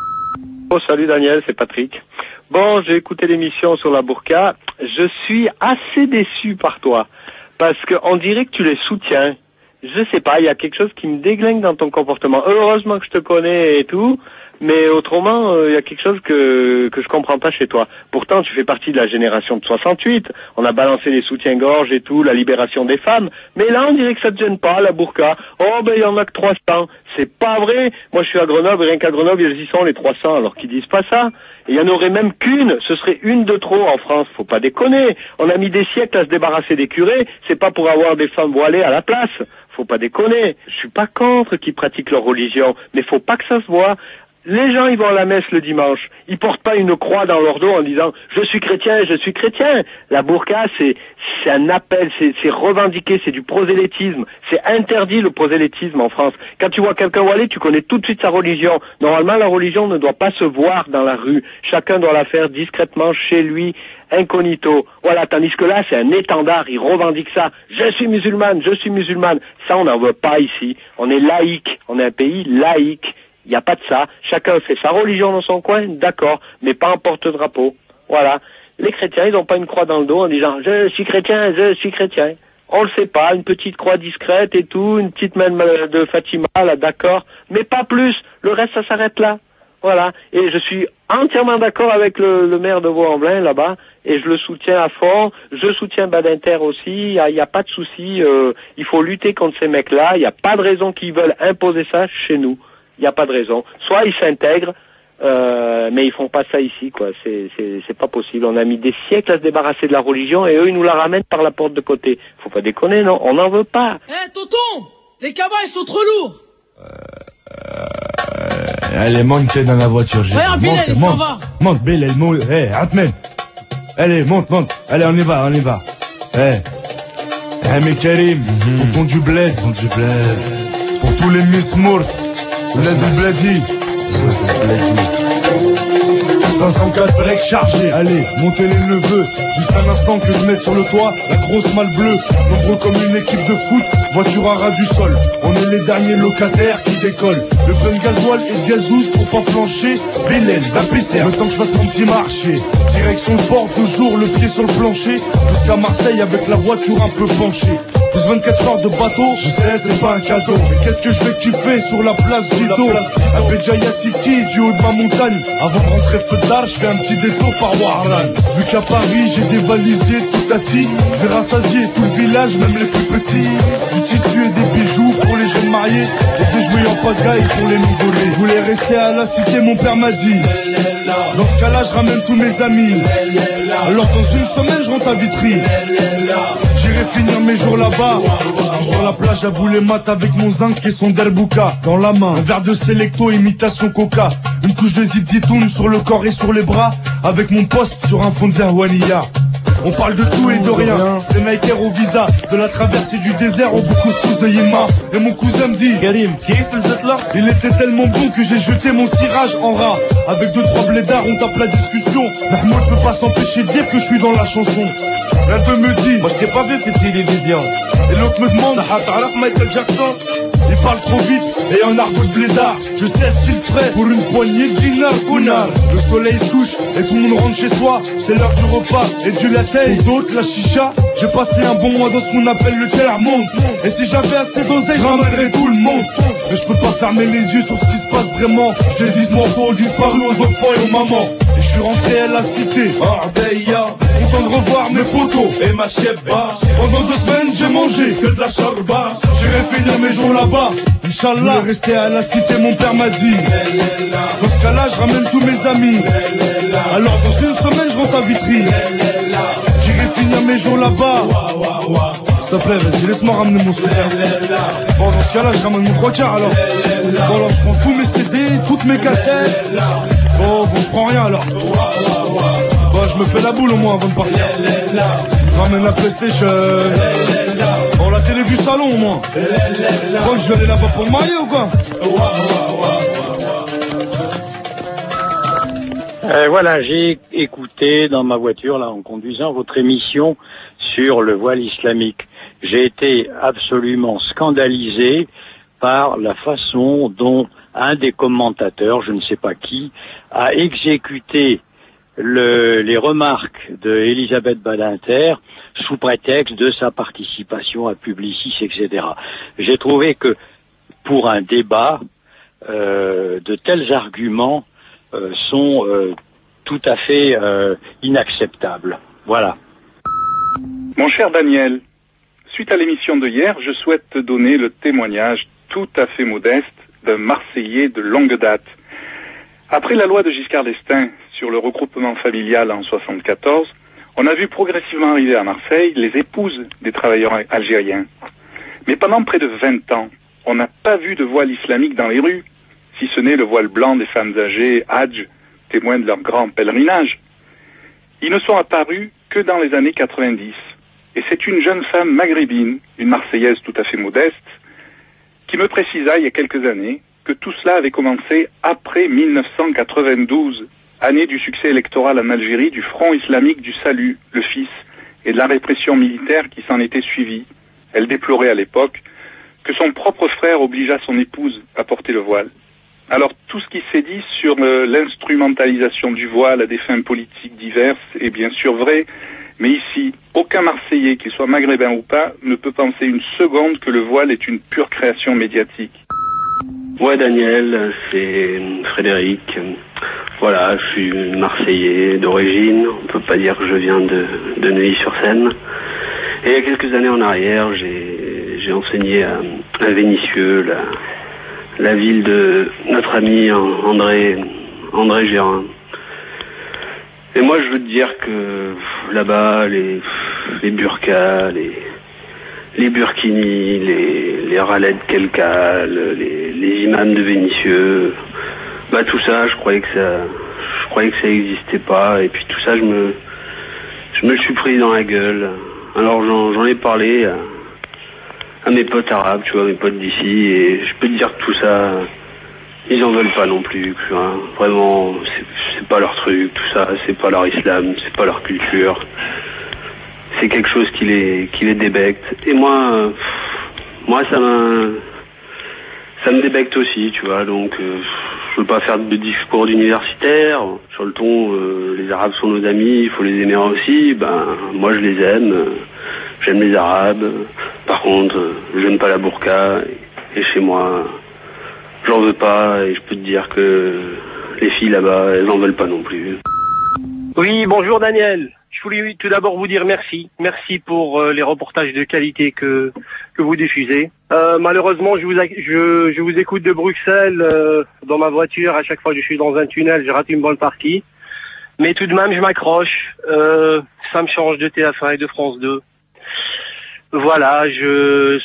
Oh, salut Daniel, c'est Patrick. Bon, j'ai écouté l'émission sur la burqa. Je suis assez déçu par toi, parce qu'on dirait que tu les soutiens. Je sais pas, il y a quelque chose qui me déglingue dans ton comportement. Heureusement que je te connais et tout, mais autrement, il y a quelque chose que je comprends pas chez toi. Pourtant, tu fais partie de la génération de 68. On a balancé les soutiens-gorge et tout, la libération des femmes. Mais là, on dirait que ça te gêne pas, la burqa. Oh, ben, il y en a que 300. C'est pas vrai. Moi, je suis à Grenoble, et rien qu'à Grenoble, ils y sont les 300, alors qu'ils disent pas ça. Et il y en aurait même qu'une. Ce serait une de trop en France. Faut pas déconner. On a mis des siècles à se débarrasser des curés. C'est pas pour avoir des femmes voilées à la place. Faut pas déconner. Je suis pas contre qu'ils pratiquent leur religion, mais faut pas que ça se voit. Les gens, ils vont à la messe le dimanche. Ils portent pas une croix dans leur dos en disant « Je suis chrétien, je suis chrétien ». La burqa, c'est un appel, c'est revendiqué, c'est du prosélytisme. C'est interdit le prosélytisme en France. Quand tu vois quelqu'un voilé, tu connais tout de suite sa religion. Normalement, la religion ne doit pas se voir dans la rue. Chacun doit la faire discrètement chez lui, incognito. Voilà, tandis que là, c'est un étendard, ils revendiquent ça. Je suis musulmane, je suis musulmane. Ça, on n'en veut pas ici. On est laïque, on est un pays laïque. Il n'y a pas de ça. Chacun fait sa religion dans son coin, d'accord, mais pas en porte-drapeau. Voilà. Les chrétiens, ils n'ont pas une croix dans le dos en disant « Je suis chrétien, je suis chrétien ». On le sait pas, une petite croix discrète et tout, une petite main de Fatima, là, d'accord, mais pas plus. Le reste, ça s'arrête là. Voilà. Et je suis entièrement d'accord avec le maire de Vaux-en-Velin, là-bas, et je le soutiens à fond. Je soutiens Badinter aussi. Il y a pas de souci. Il faut lutter contre ces mecs-là. Il n'y a pas de raison qu'ils veulent imposer ça chez nous. Il n'y a pas de raison. Soit ils s'intègrent, mais ils font pas ça ici, quoi. C'est pas possible. On a mis des siècles à se débarrasser de la religion et eux, ils nous la ramènent par la porte de côté. Faut pas déconner, non? On n'en veut pas. Eh, tonton! Les cabas, ils sont trop lourds! Allez, monte dans la voiture. Ouais, Bilal, ça va. Monte, Bilal, monte. Eh, Atmen. Allez, monte. Allez, on y va. Mais Karim, pour du bled. Pour tous les Miss Mourt. Bled. 504 break chargé. Allez, montez les neveux. Juste un instant que je mette sur le toit la grosse malle bleue. Nombreux comme une équipe de foot, voiture à ras du sol. On est les derniers locataires qui décollent. Le plein de gasoil et de gazouze pour pas flancher. Bélène, la PCR, le temps que je fasse mon petit marché. Direction le port, toujours le pied sur le plancher. Jusqu'à Marseille avec la voiture un peu penchée. Plus 24 heures de bateau, je sais c'est pas un cadeau. Mais qu'est-ce que je vais kiffer sur la place Vito, à Béjaïa City, du haut de ma montagne. Avant de rentrer feu de l'art, je fais un petit détour par Warlan. Vu qu'à Paris j'ai dévalisé tout à ti, je vais rassasier tout le village, même les plus petits. Du tissu et des bijoux pour les jeunes mariés, et des jouets en pagaille pour les nouveau-nés. Je voulais rester à la cité, mon père m'a dit. Dans ce cas-là, je ramène tous mes amis. Alors dans une semaine, je rentre à Vitry. J'irai finir mes jours là-bas. Je suis sur la plage à Boulémat avec mon zinc et son derbouka dans la main. Un verre de Selecto, imitation coca. Une couche de zizitoun sur le corps et sur les bras. Avec mon poste sur un fond de Zerwania. On parle de tout et de rien. Des Nikers au visa, de la traversée du désert au couscous de Yéma. Et mon cousin me dit Karim, il était tellement bon que j'ai jeté mon cirage en rat. Avec 2-3 blédards, on tape la discussion. Mahmoud peut pas s'empêcher de dire que je suis dans la chanson. L'un d'eux me dit moi je t'ai pas vu cette télévision. Et l'autre me demande Michael Jackson. Il parle trop vite et en argot de blédard. Je sais ce qu'il ferait pour une poignée de dinars bounard. Le soleil se couche et tout le monde rentre chez soi. C'est l'heure du repas et du latte. Pour d'autres la chicha. J'ai passé un bon mois dans ce qu'on appelle le tiers-monde. Et si j'avais assez d'oseille, je ramènerais tout le monde. Mais je peux pas fermer les yeux sur ce qui se passe vraiment. J'ai 10 morceaux disparus aux enfants et aux mamans. Et je suis rentré à la cité Ardeia, content de revoir mes potos et ma chebba. Pendant 2 semaines j'ai mangé que de la charba. J'irai finir mes jours là-bas, Inch'Allah. Rester à la cité, mon père m'a dit. Dans ce cas-là, je ramène tous mes amis. Alors dans une semaine, je rentre à Vitry. J'irai finir mes jours là-bas. S'il te plaît, vas-y, laisse-moi ramener mon scooter. Bon, dans ce cas-là, je ramène mon 3/4 alors. Bon, alors je prends tous mes CD, toutes mes cassettes. Bon, je prends rien alors. Bon, je me fais la boule au moins avant de partir. Je ramène la PlayStation. Bon, la télé du salon au moins. Je crois que je vais aller là-bas pour me marier ou quoi? Voilà, j'ai écouté dans ma voiture, là, en conduisant, votre émission sur le voile islamique. J'ai été absolument scandalisé par la façon dont un des commentateurs, je ne sais pas qui, a exécuté les remarques de Elisabeth Badinter sous prétexte de sa participation à Publicis, etc. J'ai trouvé que pour un débat, de tels arguments sont tout à fait inacceptables. Voilà. Mon cher Daniel, suite à l'émission de hier, je souhaite te donner le témoignage tout à fait modeste d'un Marseillais de longue date. Après la loi de Giscard d'Estaing sur le regroupement familial en 1974, on a vu progressivement arriver à Marseille les épouses des travailleurs algériens. Mais pendant près de 20 ans, on n'a pas vu de voile islamique dans les rues, si ce n'est le voile blanc des femmes âgées, Hadj, témoins de leur grand pèlerinage. Ils ne sont apparus que dans les années 90. Et c'est une jeune femme maghrébine, une Marseillaise tout à fait modeste, qui me précisa il y a quelques années que tout cela avait commencé après 1992, année du succès électoral en Algérie du Front islamique du Salut, le FIS, et de la répression militaire qui s'en était suivie. Elle déplorait à l'époque que son propre frère obligea son épouse à porter le voile. Alors tout ce qui s'est dit sur l'instrumentalisation du voile à des fins politiques diverses est bien sûr vrai, mais ici, aucun Marseillais, qu'il soit maghrébin ou pas, ne peut penser une seconde que le voile est une pure création médiatique. Ouais Daniel, c'est Frédéric. Voilà, je suis Marseillais d'origine, on peut pas dire que je viens de Neuilly-sur-Seine. Et il y a quelques années en arrière, j'ai enseigné à Vénissieux, la ville de notre ami André Gérin. Et moi je veux te dire que là-bas, les burkas, les burkinis, les ralets de Kelkal, les imams de Vénissieux, bah tout ça, je croyais que ça existait pas, et puis tout ça, je me le suis pris dans la gueule. Alors j'en ai parlé à mes potes arabes, tu vois, mes potes d'ici, et je peux te dire que tout ça, ils en veulent pas non plus, tu vois. Vraiment, c'est pas leur truc, tout ça, c'est pas leur islam, c'est pas leur culture. C'est quelque chose qui les débecte. Et moi ça me débecte aussi, tu vois, donc je veux pas faire de discours d'universitaire. Sur le ton, les Arabes sont nos amis, il faut les aimer aussi. Moi je les aime, j'aime les Arabes. Par contre, j'aime pas la burqa, et chez moi, j'en veux pas, et je peux te dire que les filles là-bas, elles en veulent pas non plus. Oui, bonjour Daniel. Je voulais tout d'abord vous dire merci. Merci pour les reportages de qualité que vous diffusez. Malheureusement, je vous écoute de Bruxelles dans ma voiture. À chaque fois que je suis dans un tunnel, je rate une bonne partie. Mais tout de même, je m'accroche. Ça me change de TF1 et de France 2. Voilà, je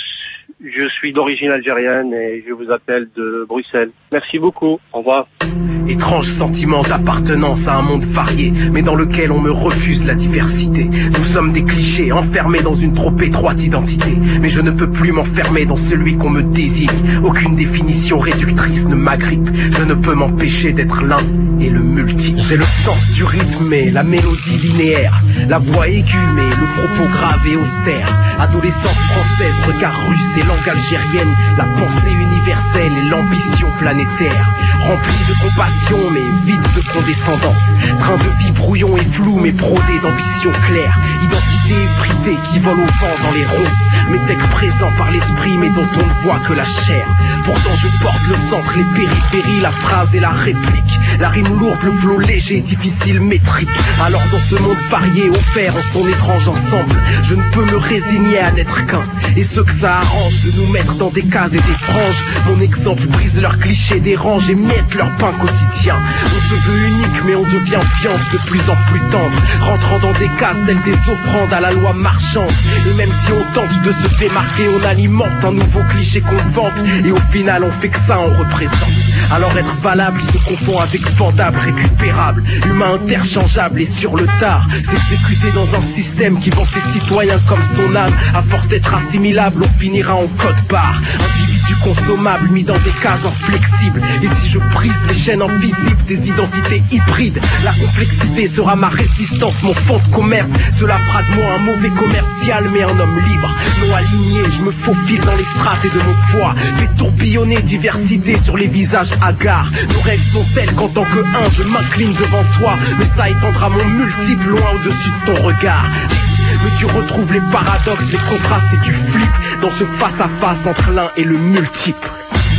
suis d'origine algérienne et je vous appelle de Bruxelles. Merci beaucoup. Au revoir. Étrange sentiment d'appartenance à un monde varié, mais dans lequel on me refuse la diversité. Nous sommes des clichés, enfermés dans une trop étroite identité. Mais je ne peux plus m'enfermer dans celui qu'on me désigne. Aucune définition réductrice ne m'agrippe. Je ne peux m'empêcher d'être l'un et le multiple. J'ai le sens du rythme et la mélodie linéaire, la voix aiguë mais le propos grave et austère. Adolescence française, regard russe et langue algérienne, la pensée universelle et l'ambition planétaire. Rempli de compassion mais vide de condescendance. Train de vie brouillon et flou mais brodé d'ambition claire. Identité effritée qui vole au vent dans les ronces. Métèque présent par l'esprit mais dont on ne voit que la chair. Pourtant je porte le centre, les périphéries, la phrase et la réplique. La rime lourde, le flot léger, difficile, métrique. Alors dans ce monde varié, offert en son étrange ensemble, je ne peux me résigner à n'être qu'un. Et ceux que ça arrange de nous mettre dans des cases et des franges, mon exemple brise leurs clichés, dérange et miette leur pain quotidien. On se veut unique mais on devient viande de plus en plus tendre, rentrant dans des cases telles des offrandes à la loi marchande. Et même si on tente de se démarquer, on alimente un nouveau cliché qu'on vante. Et au final on fait que ça, on représente. Alors être valable se confond avec vendable, récupérable, humain interchangeable et sur le tard. S'exécuter dans un système qui vend ses citoyens comme son âme. À force d'être assimilable, on finira en code-barre. Individu consommable mis dans des cases inflexibles. Et si je brise les chaînes invisibles des identités hybrides, la complexité sera ma résistance, mon fond de commerce. Cela fera de moi un mauvais commercial mais un homme libre. Non aligné, je me faufile dans les strates et de mon poids. Fais tourbillonner diversité sur les visages hagards. Nos règles sont telles qu'en tant que un, je m'incline devant toi. Mais ça étendra mon multiple loin au-dessus de ton regard. Mais tu retrouves les paradoxes, les contrastes et tu flippes dans ce face-à-face entre l'un et le multiple.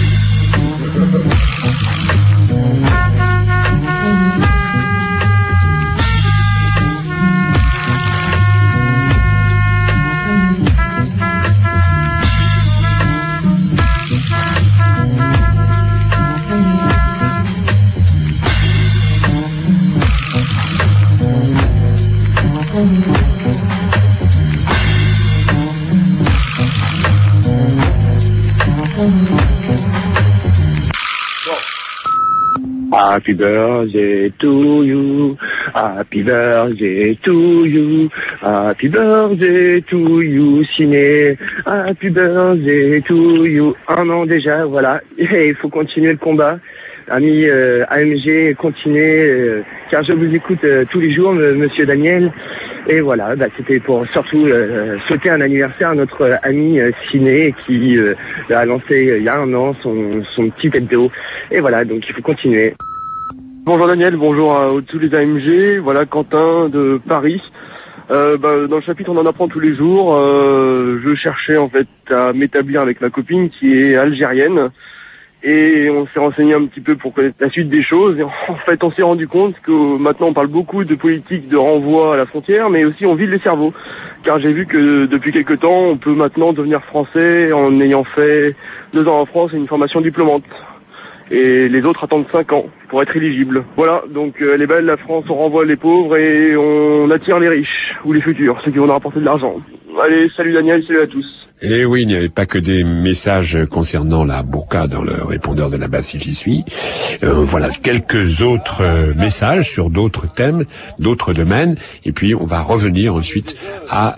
Happy birthday to you, happy birthday to you, happy birthday to you, ciné, happy birthday to you. Un an déjà, voilà, et il faut continuer le combat. Amis AMG, continuez, car je vous écoute tous les jours, monsieur Daniel. Et voilà, c'était pour surtout souhaiter un anniversaire à notre ami Ciné qui a lancé il y a un an son petit hebdo. Et voilà, donc il faut continuer. Bonjour Daniel, bonjour à tous les AMG, voilà Quentin de Paris. Dans le chapitre on en apprend tous les jours. Je cherchais en fait à m'établir avec ma copine qui est algérienne. Et on s'est renseigné un petit peu pour connaître la suite des choses. Et en fait, on s'est rendu compte que maintenant, on parle beaucoup de politique de renvoi à la frontière, mais aussi on vide les cerveaux. Car j'ai vu que depuis quelque temps, on peut maintenant devenir français en ayant fait 2 ans en France et une formation diplômante. Et les autres attendent 5 ans pour être éligibles. Voilà, donc elle est belle, la France, on renvoie les pauvres et on attire les riches, ou les futurs, ceux qui vont nous rapporter de l'argent. Allez, salut Daniel, salut à tous. Et oui, il n'y avait pas que des messages concernant la burqa dans le répondeur de la base si j'y suis. Voilà, quelques autres messages sur d'autres thèmes, d'autres domaines. Et puis, on va revenir ensuite à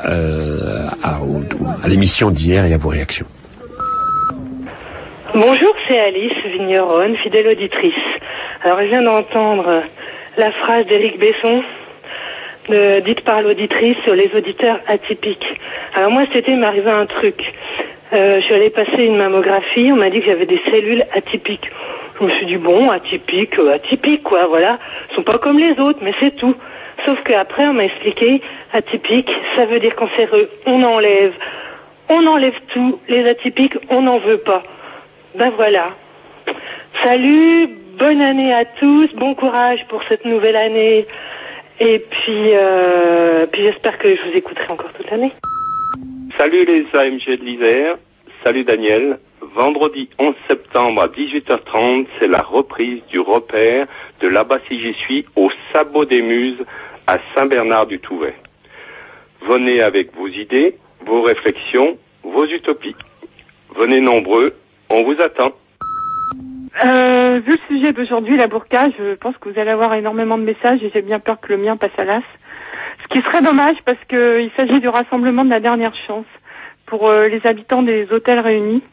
l'émission d'hier et à vos réactions. Bonjour, c'est Alice, vigneronne, fidèle auditrice. Alors, je viens d'entendre la phrase d'Éric Besson, dite par l'auditrice sur les auditeurs atypiques. Alors moi, cet été, il m'est arrivé un truc. Je suis allée passer une mammographie, on m'a dit que j'avais des cellules atypiques. Je me suis dit, bon, atypiques quoi, voilà. Ils sont pas comme les autres, mais c'est tout. Sauf qu'après, on m'a expliqué, atypique, ça veut dire cancéreux. On enlève tout. Les atypiques, on n'en veut pas. Ben voilà. Salut, bonne année à tous, bon courage pour cette nouvelle année. Et puis j'espère que je vous écouterai encore toute l'année. Salut les AMG de l'Isère, salut Daniel. Vendredi 11 septembre à 18h30, c'est la reprise du repère de Là-bas si j'y suis au Sabot des Muses à Saint-Bernard-du-Touvet. Venez avec vos idées, vos réflexions, vos utopies. Venez nombreux, on vous attend. Vu le sujet d'aujourd'hui, la burqa, je pense que vous allez avoir énormément de messages et j'ai bien peur que le mien passe à l'as. Ce qui serait dommage parce qu'il s'agit du rassemblement de la dernière chance pour les habitants des hôtels réunis,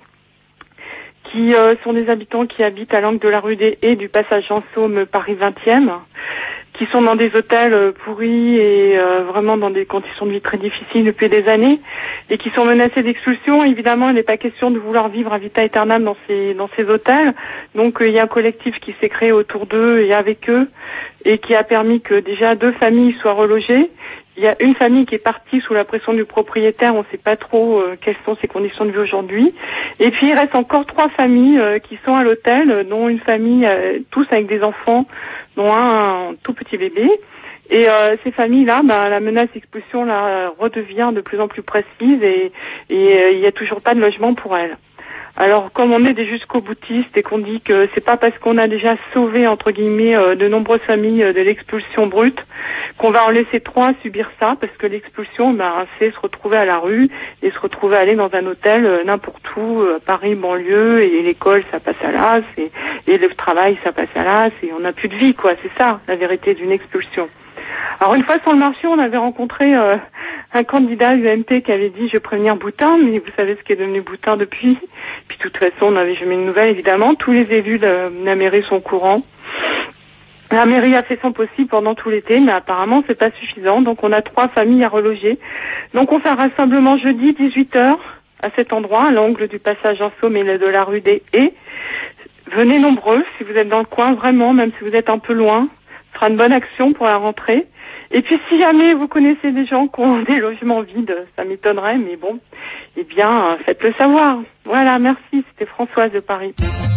qui sont des habitants qui habitent à l'angle de la rue des Haies du passage Jean Saume Paris 20e, qui sont dans des hôtels pourris et vraiment dans des conditions de vie très difficiles depuis des années et qui sont menacés d'expulsion. Évidemment, il n'est pas question de vouloir vivre à vita aeternam dans ces hôtels. Donc il y a un collectif qui s'est créé autour d'eux et avec eux et qui a permis que déjà 2 familles soient relogées. Il y a une famille qui est partie sous la pression du propriétaire, on ne sait pas trop quelles sont ses conditions de vie aujourd'hui. Et puis il reste encore 3 familles qui sont à l'hôtel, dont une famille tous avec des enfants, dont un tout petit bébé. Et ces familles-là, la menace d'expulsion redevient de plus en plus précise et il n'y a toujours pas de logement pour elles. Alors, comme on est des jusqu'au-boutistes et qu'on dit que c'est pas parce qu'on a déjà sauvé, entre guillemets, de nombreuses familles de l'expulsion brute, qu'on va en laisser 3 subir ça, parce que l'expulsion, c'est se retrouver à la rue et se retrouver à aller dans un hôtel n'importe où, Paris, banlieue, et l'école, ça passe à l'as, et le travail, ça passe à l'as, et on n'a plus de vie, quoi. C'est ça, la vérité d'une expulsion. Alors une fois sur le marché, on avait rencontré un candidat UMP qui avait dit « je vais prévenir Boutin », mais vous savez ce qui est devenu Boutin depuis. Puis de toute façon, on n'avait jamais de nouvelles, évidemment. Tous les élus de la mairie sont au courant. La mairie a fait son possible pendant tout l'été, mais apparemment c'est pas suffisant. Donc on a 3 familles à reloger. Donc on fait un rassemblement jeudi 18h à cet endroit, à l'angle du passage en Saume et de la rue des Haies. Venez nombreux si vous êtes dans le coin, vraiment, même si vous êtes un peu loin. Ce sera une bonne action pour la rentrée. Et puis si jamais vous connaissez des gens qui ont des logements vides, ça m'étonnerait, mais bon, eh bien, faites-le savoir. Voilà, merci, c'était Françoise de Paris.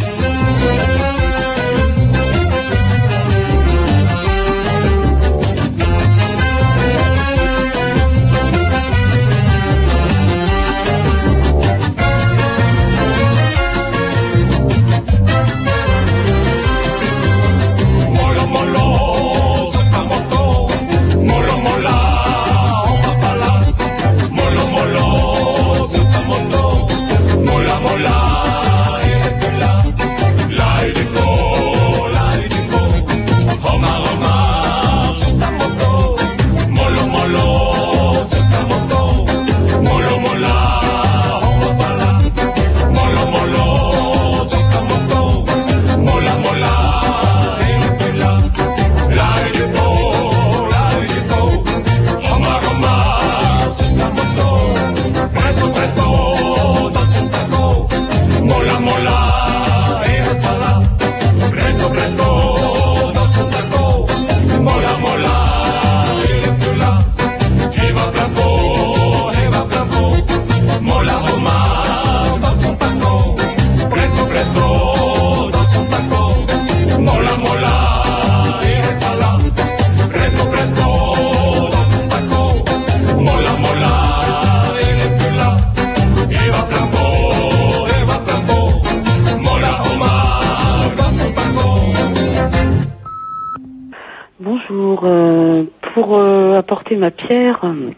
Pour apporter ma pierre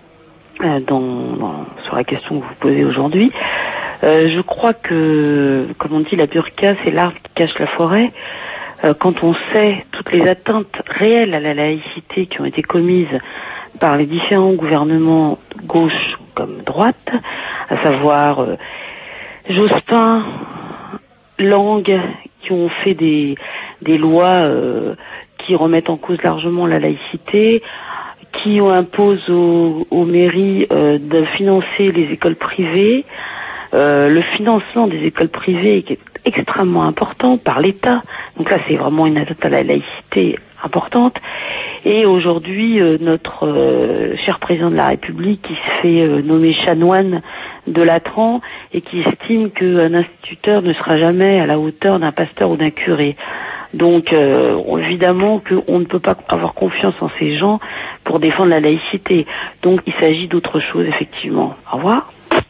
sur la question que vous posez aujourd'hui, je crois que, comme on dit, la burqa, c'est l'arbre qui cache la forêt. Quand on sait toutes les atteintes réelles à la laïcité qui ont été commises par les différents gouvernements gauche comme droite, à savoir Jospin, Lang, qui ont fait des lois qui remettent en cause largement la laïcité, qui imposent aux mairies de financer les écoles privées, le financement des écoles privées qui est extrêmement important par l'État. Donc là, c'est vraiment une atteinte à la laïcité importante. Et aujourd'hui, notre cher président de la République qui se fait nommer chanoine de Latran et qui estime qu'un instituteur ne sera jamais à la hauteur d'un pasteur ou d'un curé. Donc évidemment qu'on ne peut pas avoir confiance en ces gens pour défendre la laïcité. Donc il s'agit d'autre chose, effectivement. Au revoir.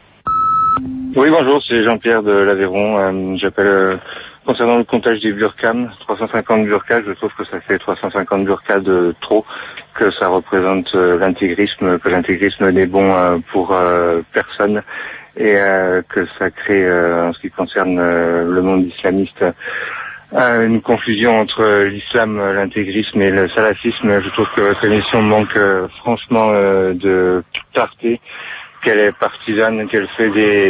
Oui, bonjour, c'est Jean-Pierre de l'Aveyron. J'appelle concernant le comptage des burkas, 350 burkas, je trouve que ça fait 350 burkas de trop, que ça représente l'intégrisme, que l'intégrisme n'est bon pour personne, et que ça crée, en ce qui concerne le monde islamiste, une confusion entre l'islam, l'intégrisme et le salafisme. Je trouve que votre émission manque franchement de clarté, qu'elle est partisane, qu'elle fait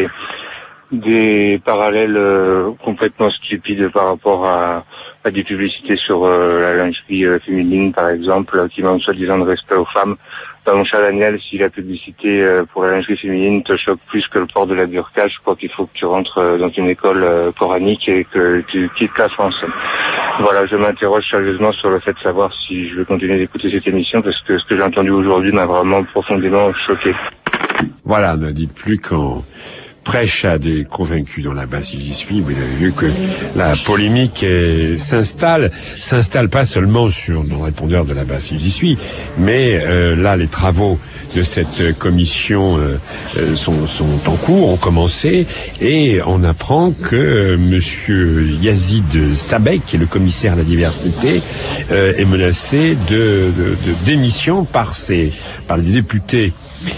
des parallèles complètement stupides par rapport à des publicités sur la lingerie féminine, par exemple, qui manquent soi-disant de respect aux femmes. Mon cher Daniel, si la publicité pour la lingerie féminine te choque plus que le port de la burqa, je crois qu'il faut que tu rentres dans une école coranique et que tu quittes la France. Voilà, je m'interroge sérieusement sur le fait de savoir si je vais continuer d'écouter cette émission, parce que ce que j'ai entendu aujourd'hui m'a vraiment profondément choqué. Voilà, ne dites plus qu'on prêche à des convaincus dans la base, j'y suis. Vous avez vu que la polémique s'installe pas seulement sur nos répondeurs de la base, j'y suis, mais là, les travaux de cette commission sont en cours, ont commencé, et on apprend que monsieur Yazid Sabek, qui est le commissaire à la diversité, est menacé de démission par les députés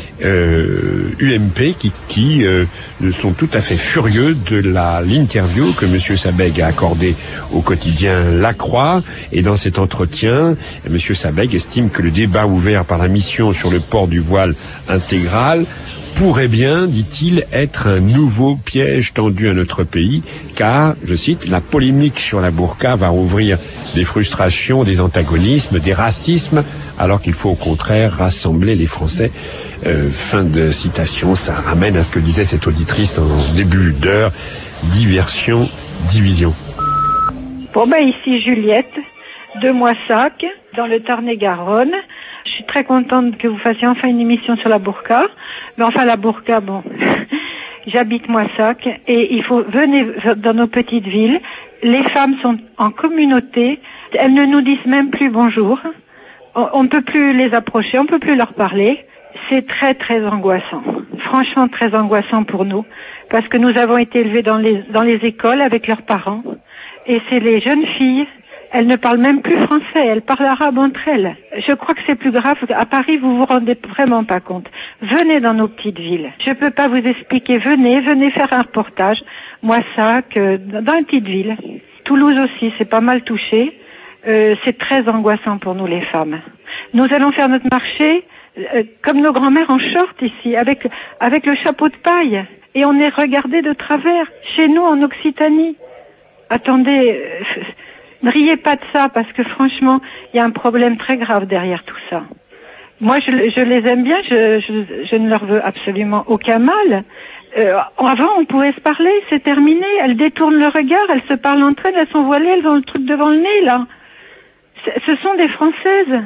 UMP qui sont tout à fait furieux de l'interview que monsieur Sabeg a accordée au quotidien La Croix. Et dans cet entretien, monsieur Sabeg estime que le débat ouvert par la mission sur le port du voile intégral pourrait bien, dit-il, être un nouveau piège tendu à notre pays, car, je cite, la polémique sur la burqa va ouvrir des frustrations, des antagonismes, des racismes, alors qu'il faut au contraire rassembler les Français. Fin de citation. Ça ramène à ce que disait cette auditrice en début d'heure: diversion, division. Bon ici Juliette de Moissac, dans le Tarn-et-Garonne. Je suis très contente que vous fassiez enfin une émission sur la burqa. Mais enfin la burqa, bon, j'habite Moissac et venez dans nos petites villes. Les femmes sont en communauté. Elles ne nous disent même plus bonjour. On ne peut plus les approcher, on ne peut plus leur parler. C'est très très angoissant, franchement très angoissant pour nous, parce que nous avons été élevés dans les écoles avec leurs parents, et c'est les jeunes filles, elles ne parlent même plus français, elles parlent arabe entre elles. Je crois que c'est plus grave. À Paris, vous vous rendez vraiment pas compte. Venez dans nos petites villes. Je peux pas vous expliquer. Venez faire un reportage. Moissac, dans une petite ville. Toulouse aussi, c'est pas mal touché. C'est très angoissant pour nous les femmes. Nous allons faire notre marché comme nos grands-mères en short ici, avec le chapeau de paille. Et on est regardé de travers, chez nous en Occitanie. Attendez, ne riez pas de ça, parce que franchement, il y a un problème très grave derrière tout ça. Moi, je les aime bien, je ne leur veux absolument aucun mal. Avant, on pouvait se parler, c'est terminé. Elles détournent le regard, elles se parlent entre elles, elles sont voilées, elles ont le truc devant le nez, là. Ce sont des Françaises.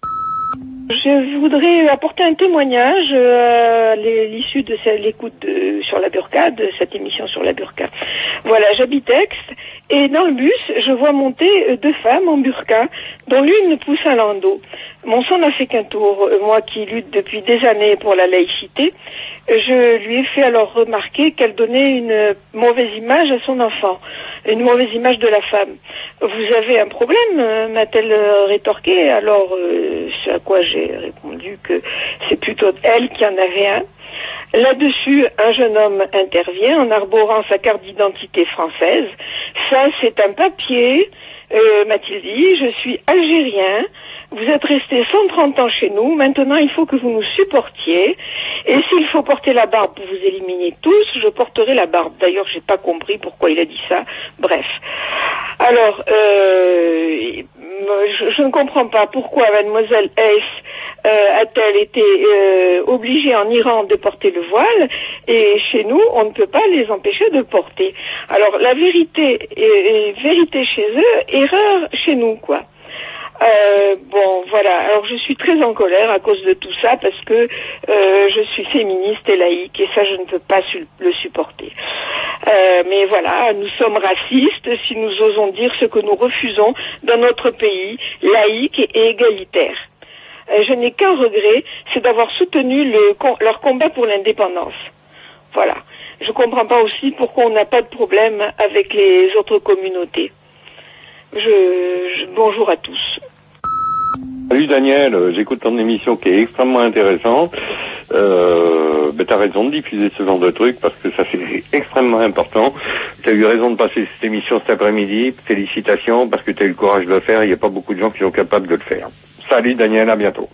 Je voudrais apporter un témoignage à l'issue de l'écoute sur la burqa, de cette émission sur la burqa. Voilà, j'habite Aix, et dans le bus, je vois monter deux femmes en burqa, dont l'une pousse un landau. Mon sang n'a fait qu'un tour. Moi qui lutte depuis des années pour la laïcité, je lui ai fait alors remarquer qu'elle donnait une mauvaise image à son enfant, une mauvaise image de la femme. Vous avez un problème, m'a-t-elle rétorqué. Alors, ce à quoi j'ai répondu que c'est plutôt elle qui en avait un. Là-dessus, un jeune homme intervient en arborant sa carte d'identité française. Ça, c'est un papier, m'a-t-il dit, je suis algérien. Vous êtes restés 130 ans chez nous, maintenant il faut que vous nous supportiez, et s'il faut porter la barbe pour vous éliminer tous, je porterai la barbe. D'ailleurs, j'ai pas compris pourquoi il a dit ça, bref. Alors, je ne comprends pas pourquoi mademoiselle S a-t-elle été obligée en Iran de porter le voile et chez nous on ne peut pas les empêcher de porter. Alors la vérité est vérité chez eux, erreur chez nous quoi. Bon voilà, alors je suis très en colère à cause de tout ça parce que je suis féministe et laïque et ça je ne peux pas le supporter. Mais voilà, nous sommes racistes si nous osons dire ce que nous refusons dans notre pays laïque et égalitaire. Je n'ai qu'un regret, c'est d'avoir soutenu leur combat pour l'indépendance. Voilà. Je comprends pas aussi pourquoi on n'a pas de problème avec les autres communautés. Bonjour à tous. Salut Daniel, j'écoute ton émission qui est extrêmement intéressante. T'as raison de diffuser ce genre de trucs parce que ça c'est extrêmement important. T'as eu raison de passer cette émission cet après-midi. Félicitations parce que t'as eu le courage de le faire. Il n'y a pas beaucoup de gens qui sont capables de le faire. Salut Daniel, à bientôt.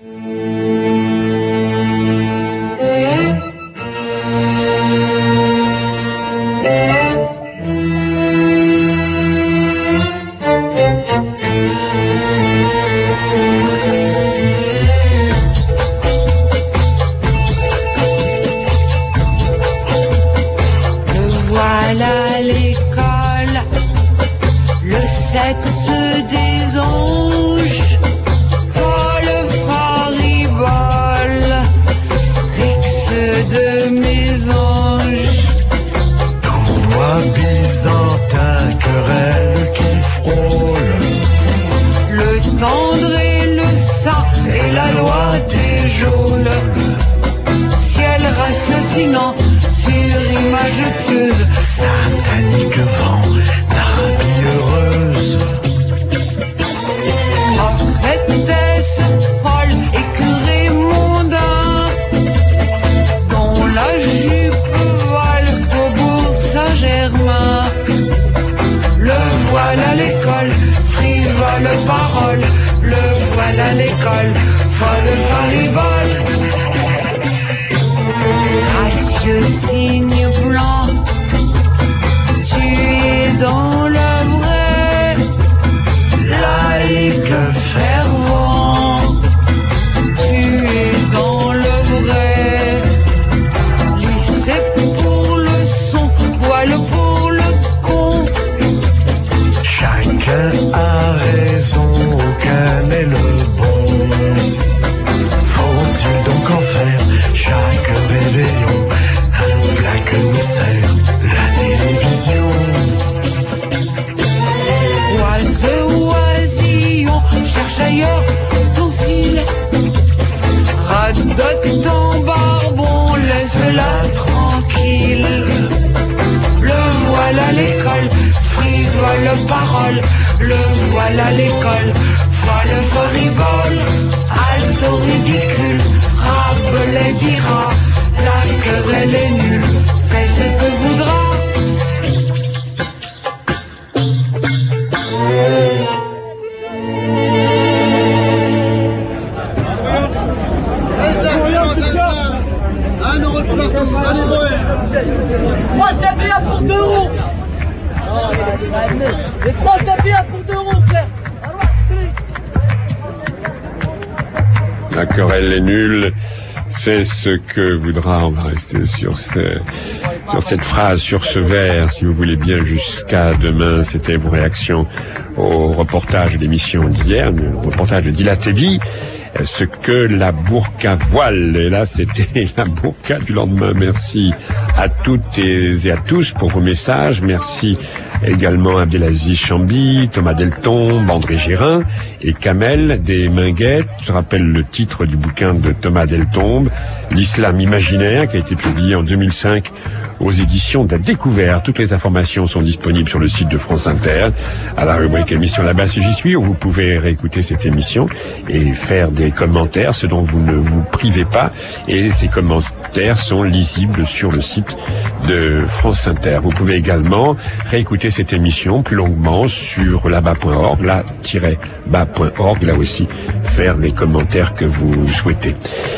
À l'école, le sexe des anges, folle faribole, rixe de mes anges. Tournoi byzantin, querelle qui frôle, le tendre et le saint et la loi des geôles, ciel rassassinant sur image pieuse, satanique vent d'Arabie heureuse, prophétesse folle et curé mondain, dont la jupe vole faubourg Saint-Germain. Le voile à l'école, frivole parole, le voile à l'école, folle faribole. Gracieux signe blanc, tu es dans le vrai, laïque fervent, tu es dans le vrai, lycée pour le son, voile pour le con. Chacun a raison, aucun n'est le bon. Faut-il donc en faire chaque réveillon un plat que nous sert la télévision? Oisillon, cherche ailleurs ton fil, radote ton barbon, laisse-la tranquille. Le voile à l'école, frivole parole, le voile à l'école, folle faribole, alto ridicule, rappelet dira, la querelle est nulle, fais ce que voudra. Trois sapins pour 2 euros. Les 3 sapins pour 2 euros, frère. La querelle est nulle. Fais ce que voudra. On va rester sur cette phrase, sur ce vers, si vous voulez bien, jusqu'à demain. C'était vos réactions au reportage de l'émission d'hier, le reportage de Dila Tebi. Ce que la burqa voile. Et là, c'était la burqa du lendemain. Merci à toutes et à tous pour vos messages. Merci également à Abdelaziz Chambi, Thomas Deltombe, André Gérin et Kamel des Minguettes. Je rappelle le titre du bouquin de Thomas Deltombe, L'Islam imaginaire, qui a été publié en 2005 aux éditions de la Découverte. Toutes les informations sont disponibles sur le site de France Inter, à la rubrique émission là-bas si j'y suis, où vous pouvez réécouter cette émission et faire des commentaires, ce dont vous ne vous privez pas. Et ces commentaires sont lisibles sur le site de France Inter. Vous pouvez également réécouter cette émission plus longuement sur là-bas.org, là-bas.org, là aussi faire les commentaires que vous souhaitez.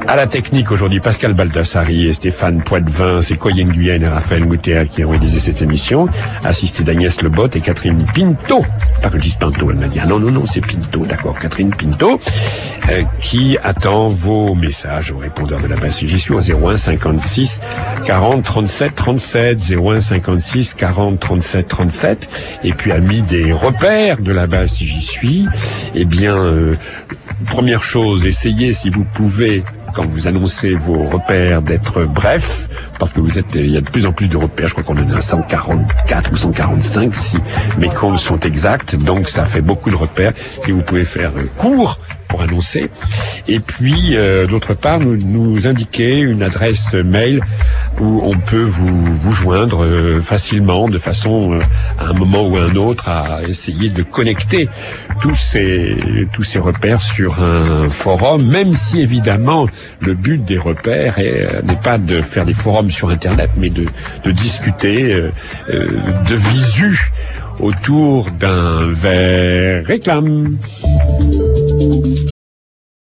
À la technique aujourd'hui, Pascal Baldassari et Stéphane Poitvin, c'est Coyen Guyenne et Raphaël Moutéa qui ont réalisé cette émission, assisté d'Agnès Lebotte et Catherine Pinto. Pas que je dise Pinto, elle m'a dit, ah non, c'est Pinto, d'accord, Catherine Pinto, qui attend vos messages au répondeur de la base. J'y suis au 01 56 40 37 37, 01 56 40 37 37, et puis amis des repères de la base si j'y suis, eh bien, première chose, essayez si vous pouvez, quand vous annoncez vos repères, d'être bref, parce que il y a de plus en plus de repères, je crois qu'on en a 144 ou 145 si mes comptes sont exacts, donc ça fait beaucoup de repères. Si vous pouvez faire court pour annoncer, et puis d'autre part nous indiquer une adresse mail où on peut vous joindre facilement, de façon à un moment ou à un autre à essayer de connecter tous ces repères sur un forum, même si évidemment le but des repères n'est pas de faire des forums sur Internet, mais de discuter de visu autour d'un verre réclame.